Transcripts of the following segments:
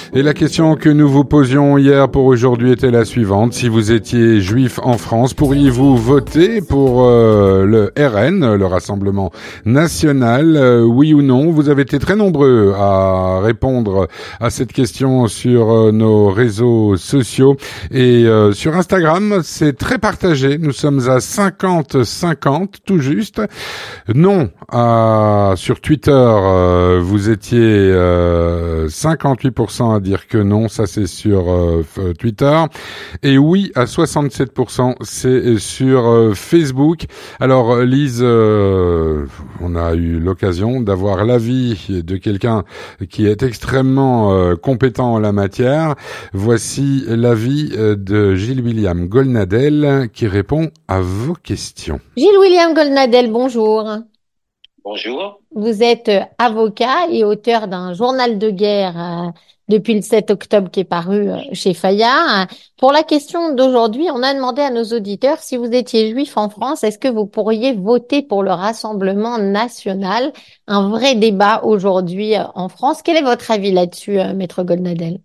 Et la question que nous vous posions hier pour aujourd'hui était la suivante. Si vous étiez juif en France, pourriez-vous voter pour le RN, le Rassemblement National, oui ou non? Vous avez été très nombreux à répondre à cette question sur nos réseaux sociaux. Et sur Instagram, c'est très partagé. Nous sommes à 50-50, tout juste. Non, sur Twitter, vous étiez 58% à dire que non, ça c'est sur Twitter. Et oui, à 67%, c'est sur Facebook. Alors Lise, on a eu l'occasion d'avoir l'avis de quelqu'un qui est extrêmement compétent en la matière. Voici l'avis de Gilles William Golnadel qui répond à vos questions. Gilles William Golnadel, bonjour. Bonjour. Vous êtes avocat et auteur d'un journal de guerre depuis le 7 octobre qui est paru chez Fayard. Pour la question d'aujourd'hui, on a demandé à nos auditeurs si vous étiez juif en France, est-ce que vous pourriez voter pour le Rassemblement national? Un vrai débat aujourd'hui en France. Quel est votre avis là-dessus, Maître Golnadel?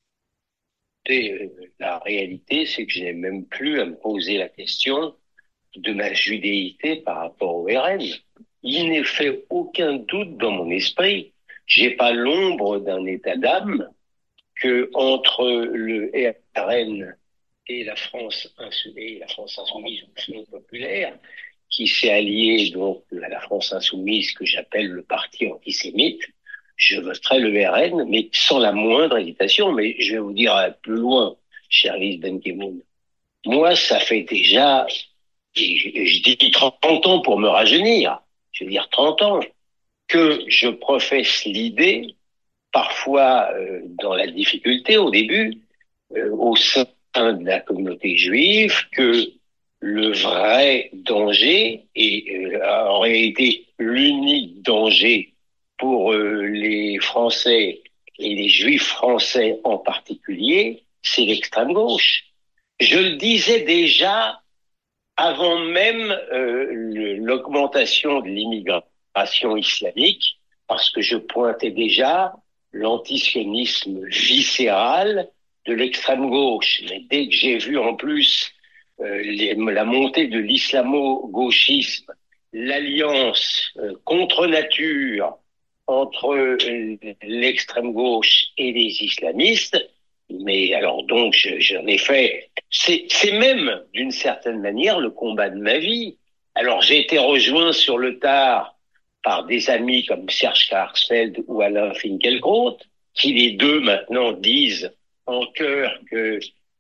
La réalité, c'est que je n'ai même plus à me poser la question de ma judéité par rapport au RN. Il n'est fait aucun doute dans mon esprit. J'ai pas l'ombre d'un état d'âme que entre le RN et la France insoumise ou Front populaire, qui s'est allié donc à la France insoumise que j'appelle le parti antisémite, je voterai le RN, mais sans la moindre hésitation. Mais je vais vous dire plus loin, cher Lise Benkemoun. Moi, ça fait déjà, je dis 30 ans pour me rajeunir, je veux dire 30 ans, que je professe l'idée, parfois dans la difficulté au début, au sein de la communauté juive, que le vrai danger, et en réalité l'unique danger pour les Français et les Juifs français en particulier, c'est l'extrême gauche. Je le disais déjà avant même l'augmentation de l'immigration islamique, parce que je pointais déjà l'antisionisme viscéral de l'extrême gauche. Mais dès que j'ai vu en plus la montée de l'islamo-gauchisme, l'alliance contre nature entre l'extrême gauche et les islamistes, mais alors donc j'en ai fait, c'est même d'une certaine manière le combat de ma vie. Alors j'ai été rejoint sur le tard par des amis comme Serge Klarsfeld ou Alain Finkielkraut, qui les deux maintenant disent en chœur que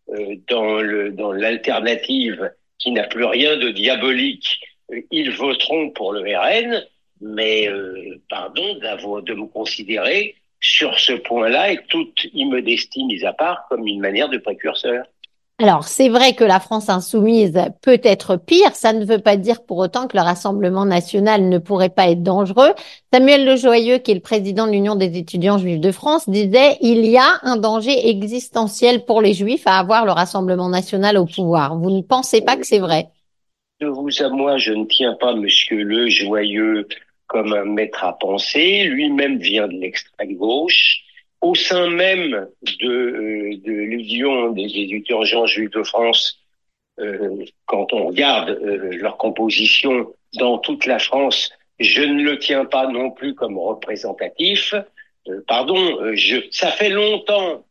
dans l'alternative qui n'a plus rien de diabolique, ils voteront pour le RN, mais pardon de me considérer sur ce point-là, et toute immodestie mise à part, comme une manière de précurseur. Alors, c'est vrai que la France insoumise peut être pire. Ça ne veut pas dire pour autant que le Rassemblement national ne pourrait pas être dangereux. Samuel Lejoyeux, qui est le président de l'Union des étudiants juifs de France, disait il y a un danger existentiel pour les juifs à avoir le Rassemblement national au pouvoir. Vous ne pensez pas que c'est vrai? De vous à moi, je ne tiens pas Monsieur Lejoyeux comme un maître à penser. Lui-même vient de l'extrême gauche. Au sein même de l'Union des étudiants juifs de France, quand on regarde leur composition dans toute la France, je ne le tiens pas non plus comme représentatif. Ça fait longtemps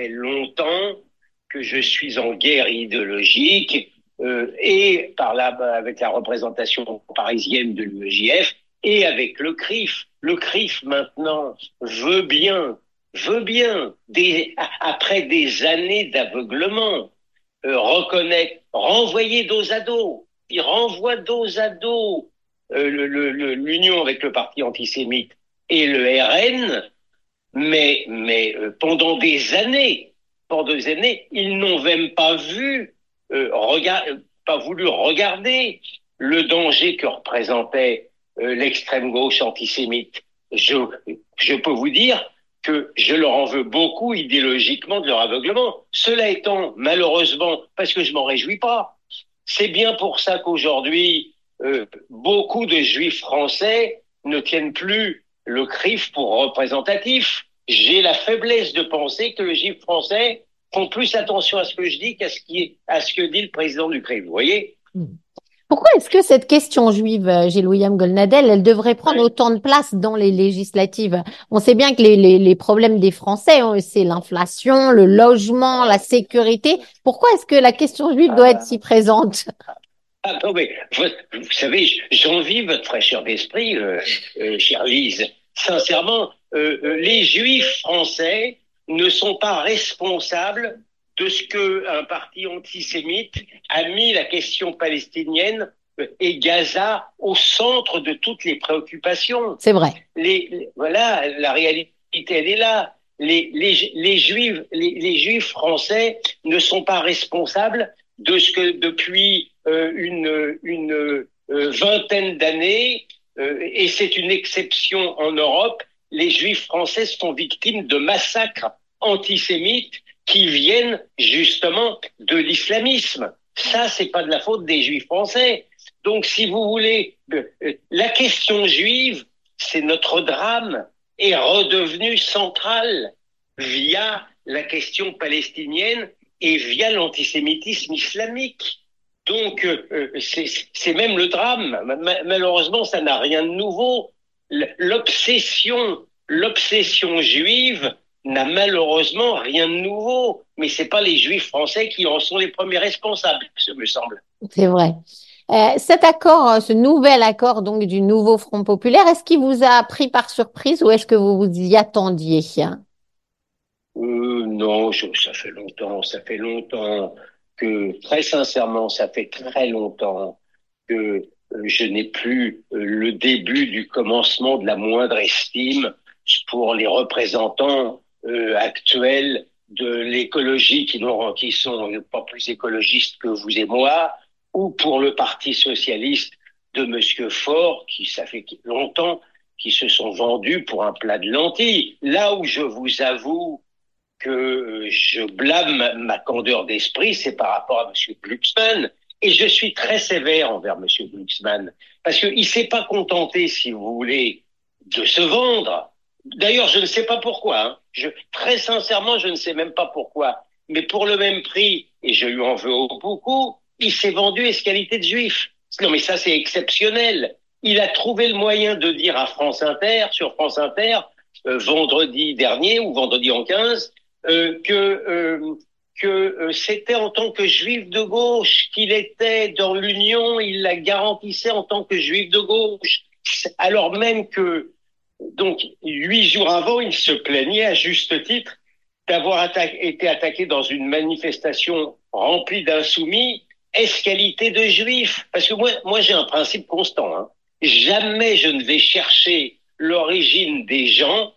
que je suis en guerre idéologique et avec la représentation parisienne de l'UEJF et avec le CRIF. Le CRIF maintenant veut bien, après des années d'aveuglement, renvoyer dos à dos. Il renvoie dos à dos l'union avec le parti antisémite et le RN, mais pendant des années, ils n'ont même pas pas voulu regarder le danger que représentait l'extrême gauche antisémite. Je peux vous dire que je leur en veux beaucoup idéologiquement de leur aveuglement. Cela étant, malheureusement, parce que je m'en réjouis pas, c'est bien pour ça qu'aujourd'hui, beaucoup de juifs français ne tiennent plus le CRIF pour représentatif. j'ai la faiblesse de penser que les juifs français font plus attention à ce que je dis à ce que dit le président d'Ukraine. Vous voyez? Pourquoi est-ce que cette question juive, Gilles William Golnadel, elle devrait prendre Ouais. autant de place dans les législatives? On sait bien que les problèmes des Français, c'est l'inflation, le logement, la sécurité. Pourquoi est-ce que la question juive doit être si présente? Ah non, mais vous savez, j'envie votre fraîcheur d'esprit, chère Lise. Sincèrement, les Juifs français ne sont pas responsables de ce que un parti antisémite a mis la question palestinienne et Gaza au centre de toutes les préoccupations. C'est vrai. Voilà, la réalité, elle est là. Les Juifs français ne sont pas responsables de ce que depuis une vingtaine d'années, et c'est une exception en Europe, les Juifs français sont victimes de massacres antisémites qui viennent justement de l'islamisme. Ça, c'est pas de la faute des Juifs français. Donc, si vous voulez, la question juive, c'est notre drame, est redevenue centrale via la question palestinienne et via l'antisémitisme islamique. Donc, c'est même le drame. Malheureusement, ça n'a rien de nouveau. L'obsession juive n'a malheureusement rien de nouveau. Mais c'est pas les Juifs français qui en sont les premiers responsables, ce me semble. C'est vrai. Cet accord, ce nouvel accord donc du nouveau Front populaire, est-ce qu'il vous a pris par surprise ou est-ce que vous vous y attendiez? Non, ça fait longtemps que, très sincèrement, ça fait très longtemps que je n'ai plus le début du commencement de la moindre estime pour les représentants actuels de l'écologie qui sont pas plus écologistes que vous et moi, ou pour le Parti socialiste de Monsieur Faure, qui ça fait longtemps qui se sont vendus pour un plat de lentilles. Là où je vous avoue que je blâme ma candeur d'esprit, c'est par rapport à Monsieur Glucksmann. Et je suis très sévère envers Monsieur Glucksmann, parce qu'il s'est pas contenté, si vous voulez, de se vendre. D'ailleurs, je ne sais pas pourquoi. Très sincèrement, je ne sais même pas pourquoi. Mais pour le même prix, et je lui en veux beaucoup, il s'est vendu escalité de juif. Non, mais ça, c'est exceptionnel. Il a trouvé le moyen de dire à France Inter, sur France Inter, vendredi dernier ou vendredi en 15, que c'était en tant que juif de gauche qu'il était dans l'Union, il la garantissait en tant que juif de gauche, alors même que, donc, 8 jours avant, il se plaignait à juste titre d'avoir été attaqué dans une manifestation remplie d'insoumis, escalité de juifs. Parce que moi j'ai un principe constant. Hein. Jamais je ne vais chercher l'origine des gens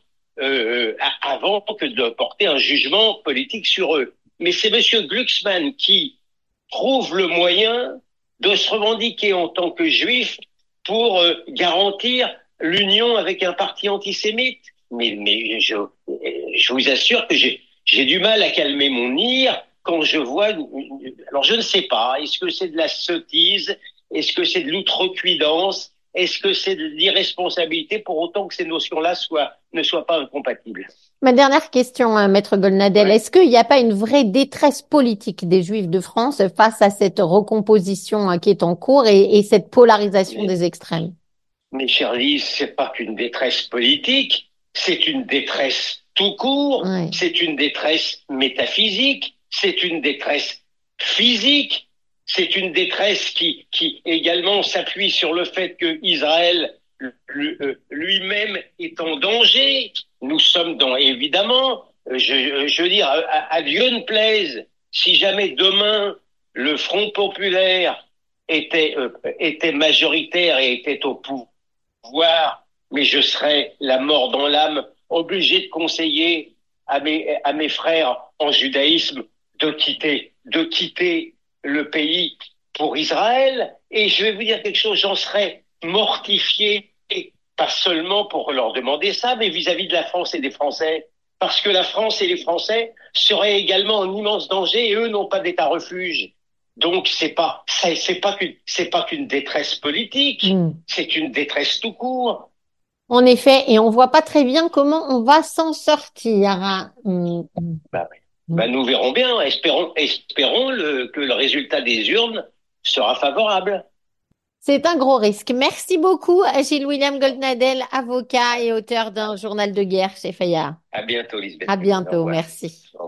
avant que de porter un jugement politique sur eux. Mais c'est Monsieur Glucksmann qui trouve le moyen de se revendiquer en tant que juif pour garantir l'union avec un parti antisémite. Mais je vous assure que j'ai du mal à calmer mon ire quand je vois. Alors je ne sais pas. Est-ce que c'est de la sottise? Est-ce que c'est de l'outrecuidance? Est-ce que c'est de l'irresponsabilité pour autant que ces notions-là ne soient pas incompatibles? Ma dernière question, Maître Golnadel, Ouais. est-ce qu'il n'y a pas une vraie détresse politique des Juifs de France face à cette recomposition qui est en cours et cette polarisation des extrêmes? Mais chère Lise, c'est pas qu'une détresse politique, c'est une détresse tout court, Ouais. c'est une détresse métaphysique, c'est une détresse physique, c'est une détresse qui également s'appuie sur le fait que Israël lui-même est en danger. Nous sommes évidemment, je veux dire, à Dieu ne plaise, si jamais demain le Front populaire était majoritaire et était au pouvoir, mais je serais la mort dans l'âme, obligé de conseiller à mes frères en judaïsme de quitter le pays pour Israël. Et je vais vous dire quelque chose, j'en serais mortifié, pas seulement pour leur demander ça, mais vis-à-vis de la France et des Français. Parce que la France et les Français seraient également en immense danger et eux n'ont pas d'état refuge. Donc c'est pas qu'une détresse politique, c'est une détresse tout court. En effet, et on voit pas très bien comment on va s'en sortir, hein. Bah, oui. Mm. Bah, nous verrons bien. Espérons que le résultat des urnes sera favorable. C'est un gros risque. Merci beaucoup à Gilles-William Goldnadel, avocat et auteur d'un journal de guerre chez Fayard. À bientôt, Lisbeth. À Au bientôt, revoir. merci.